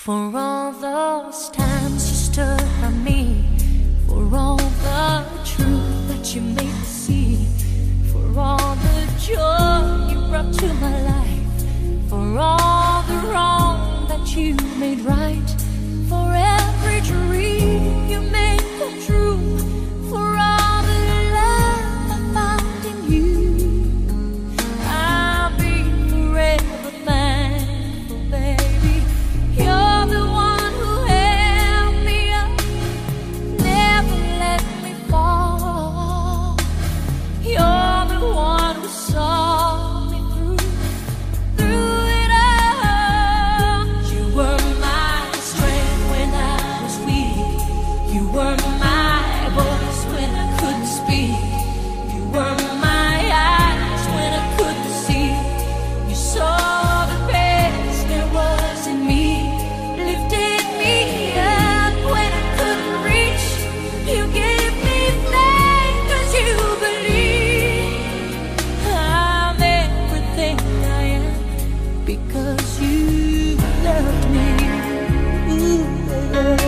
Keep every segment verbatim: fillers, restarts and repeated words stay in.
For all those times you stood by me, for all the truth that you made me see, for all the joy you brought to my life, for all the wrong that you made right, for every dream you made come true, for all the love I found in you, I'll be forever thankful, baby. You're the one who held me up, never let me fall. You're the one who saw me through, through it all. You were my strength when I was weak. You were my voice when I couldn't speak. You were my eyes when I couldn't see. You saw the best there was in me, lifted me up when I couldn't reach. You gave me faith 'cause you believe I'm everything I am because you loved me. Ooh, yeah.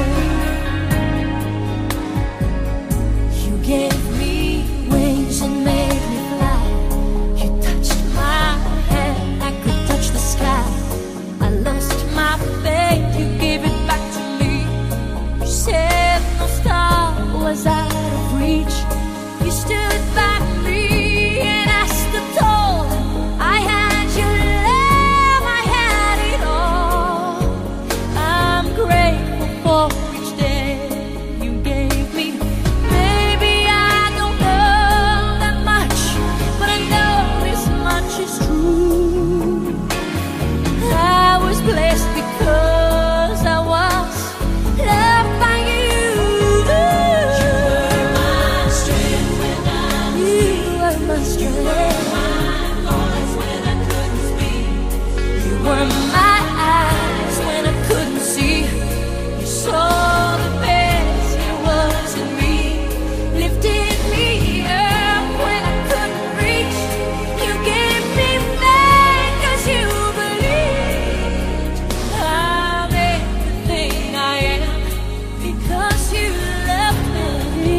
You gave me wings and made me fly. You touched my hand, I could touch the sky. I lost my faith, you gave it back to me. You said no star was out of reach. You stood by me and I stood tall. I had your love, I had it all. I'm grateful for each day you gave me. Maybe I don't know that much, but I know this much is true. I was blessed because I was loved by you. You were my strength when I was weak. You were my strength. You were my voice when I couldn't speak. You were my eyes when I couldn't see. You saw the best there was in me, lifted me up when I couldn't reach. You gave me faith 'cause you believed I'm everything I am because you loved me.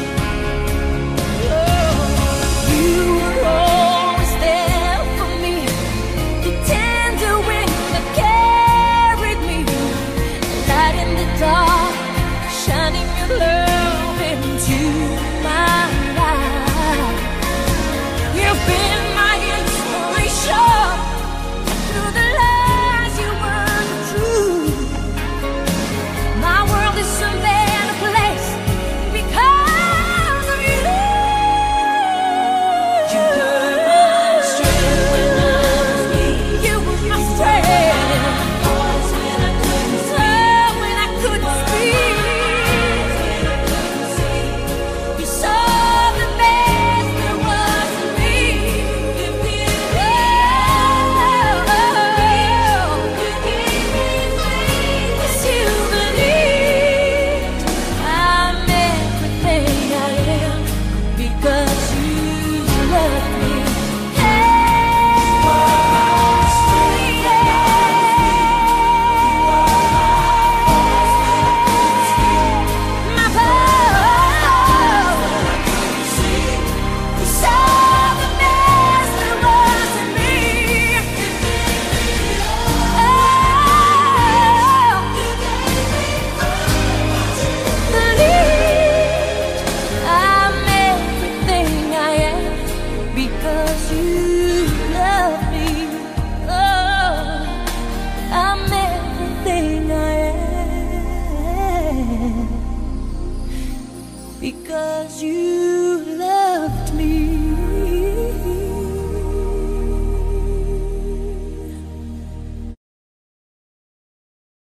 Oh, you were always there for me, the tender wind that carried me, light in the dark.